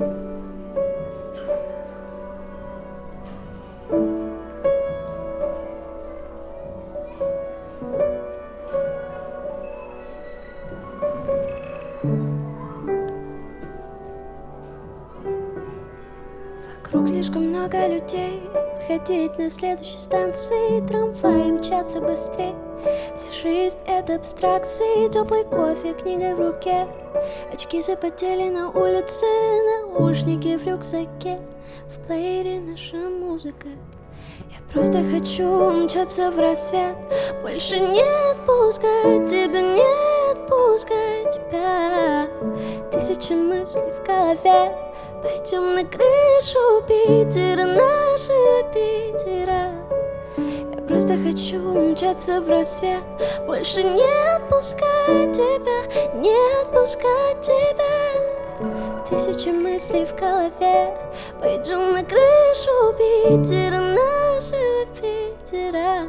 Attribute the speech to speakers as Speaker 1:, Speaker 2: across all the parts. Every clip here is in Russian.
Speaker 1: Вокруг слишком много людей. Выходить на следующей станции, трамваи мчатся быстрее. Вся жизнь — это абстракции. Теплый кофе, книга в руке. Очки запотели на улице, наушники в рюкзаке. В плеере наша музыка. Я просто хочу умчаться в рассвет. Больше не отпускать тебя, не отпускать тебя. Тысячи мыслей в голове. Пойдем на крышу Питера, нашего Питера. Я просто хочу умчаться в рассвет. Больше не отпускать тебя, не отпускать тебя. Тысячи мыслей в голове. Пойдем на крышу Питера, нашего Питера.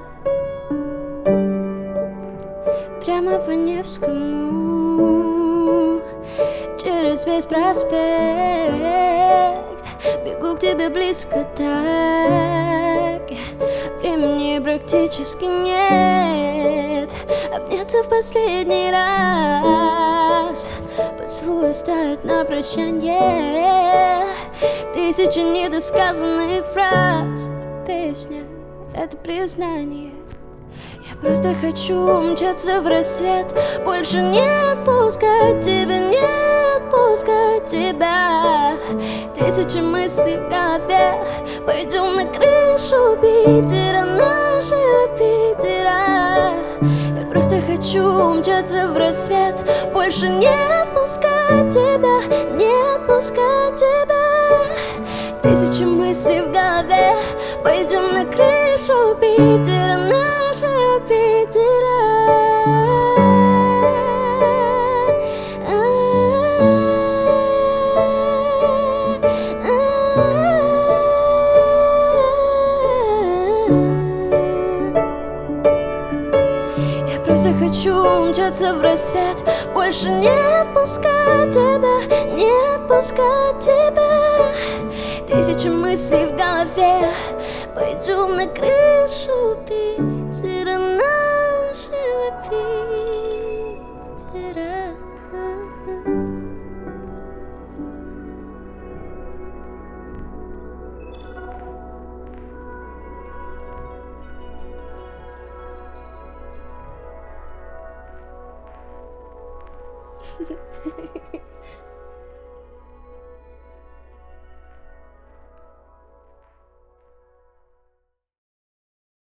Speaker 1: Прямо по Невскому, через весь проспект. Бегу к тебе близко так. Времени практически нет. Обняться в последний раз. Поцелуй оставить на прощанье. Тысячи недосказанных фраз. Песня — это признание. Я просто хочу умчаться в рассвет. Больше не отпускать тебя, не отпускать тебя. Тысячи мыслей в голове. Пойдем на крышу Питера, нашего Питера. Я просто хочу умчаться в рассвет. Больше не отпускать тебя, не отпускать тебя. Тысячи мыслей в голове. Пойдем на крышу Питера, нашего Питера. Я просто хочу умчаться в рассвет. Больше не отпускать тебя, не отпускать тебя. Тысячи мыслей в голове. Пойдем на крышу Питера, нашего Питера.